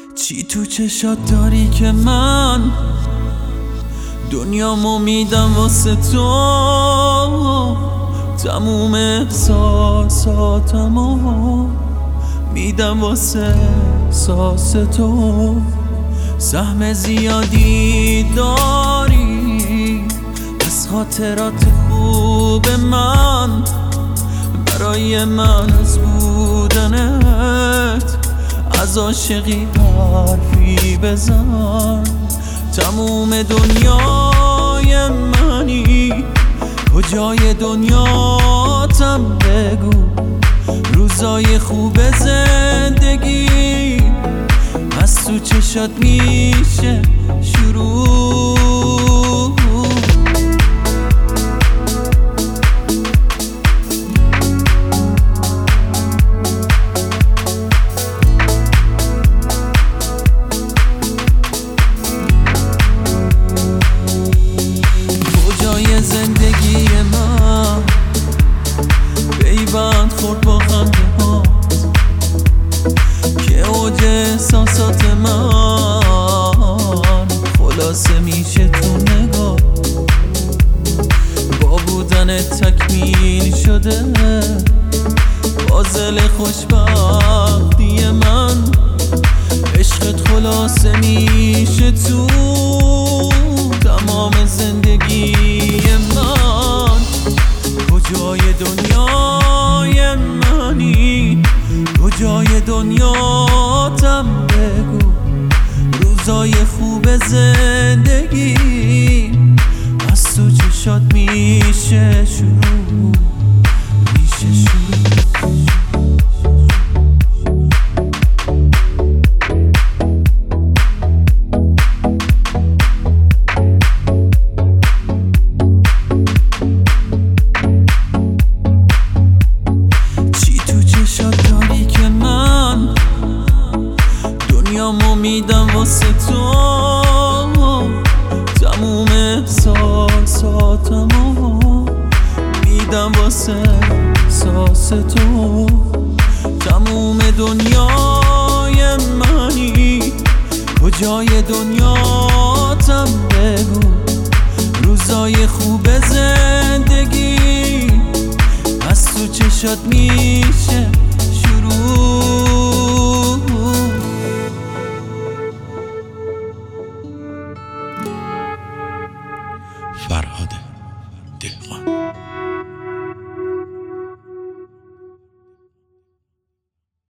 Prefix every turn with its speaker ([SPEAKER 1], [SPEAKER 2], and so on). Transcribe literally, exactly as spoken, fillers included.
[SPEAKER 1] چی تو چشات داری که من دنیامو میدم واسه تو، تموم احساساتمو میدم واسه احساس تو. سهم زیادی داری از خاطرات خوب من، برای من از بودنت از عاشقی حرفی بزن. تموم دنیای منی، کجای دنیاتم بگو. روزای خوب زندگی از تو چشات میشه شروع. کجای زندگی من پیوند خورد با خنده ها که اوج احساسات من خلاصه میشه تو نگاه. با بودن تکمیل شده پازل خوشبختی من. عشقت خلاصه میشه تو تمام زندگی من. کجای دنیای منی، کجای دنیاتم بگو. روزای خوب زندگی از تو چشات میشه شروع، میشه شروع. دنیامو میدم واسه تو، تموم احساساتمو میدم واسه احساس تو. تموم دنیای منی، کجای دنیاتم بگو. روزای خوب زندگی از تو چشات میشه